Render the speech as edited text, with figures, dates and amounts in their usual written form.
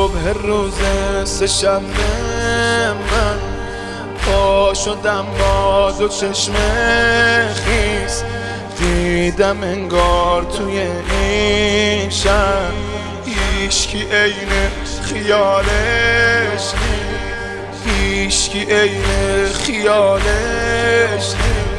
صبح روز سه‌شنبه من پا شدم با دو چشم خیس، دیدم انگار توی این شهر هیچکی عین خیالش نیست، هیچکی عین خیالش نیست.